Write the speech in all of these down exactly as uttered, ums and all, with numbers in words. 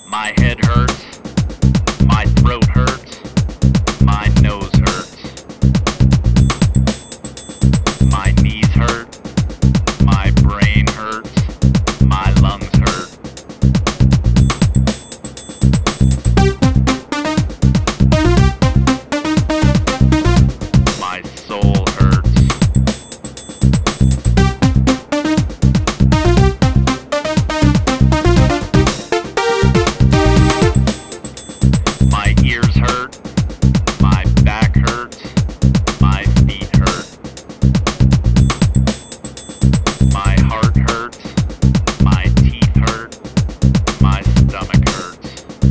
My head hurts. My throat hurts. My nose hurts. My knees hurt. My brain hurts. My lungs hurt. My soul hurts. My ears hurt. My back hurts. My feet hurt. My heart hurts. My teeth hurt. My stomach hurts.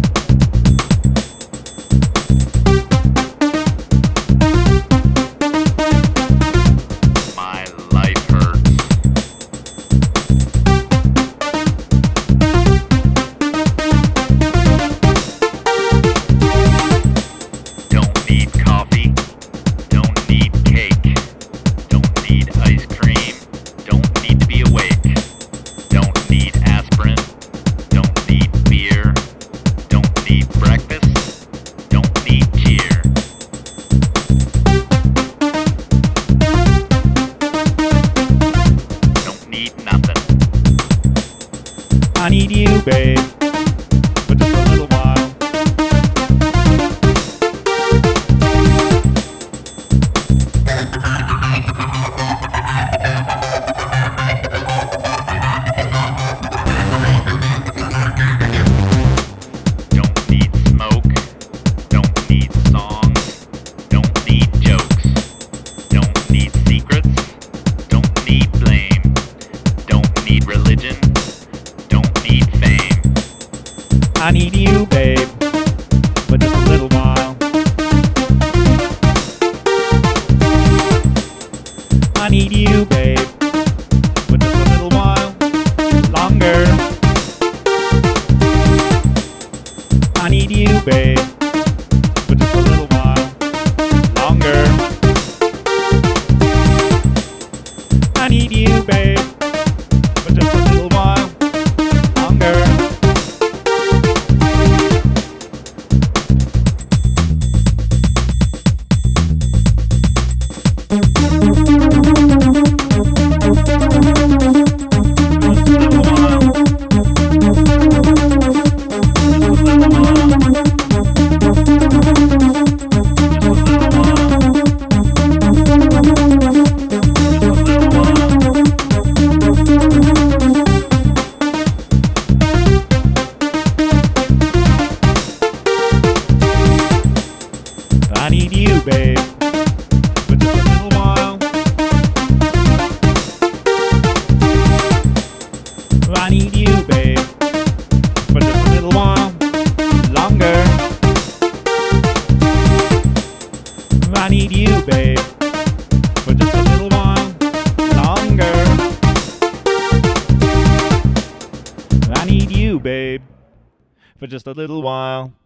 My life hurts. Don't need coffee. Don't need cake. Don't need ice cream. Don't need to be awake. Don't need aspirin. Don't need beer. Don't need breakfast. Don't need cheer. Don't need nothing. I need you, babe, for just a little while. Don't need smoke. Don't need songs. Don't need jokes. Don't need secrets. Don't need blame. Don't need religion. Don't need fame. I need you, babe, for just a little while. I need you, babe, for just a little while longer. I need you, babe, for just a little while longer. I need you, babe, for just a little while longer. I need you, babe, for just a little while. I need you, babe, for just a little while longer. I need you, babe, for just a little while longer. I need you, babe, for just a little while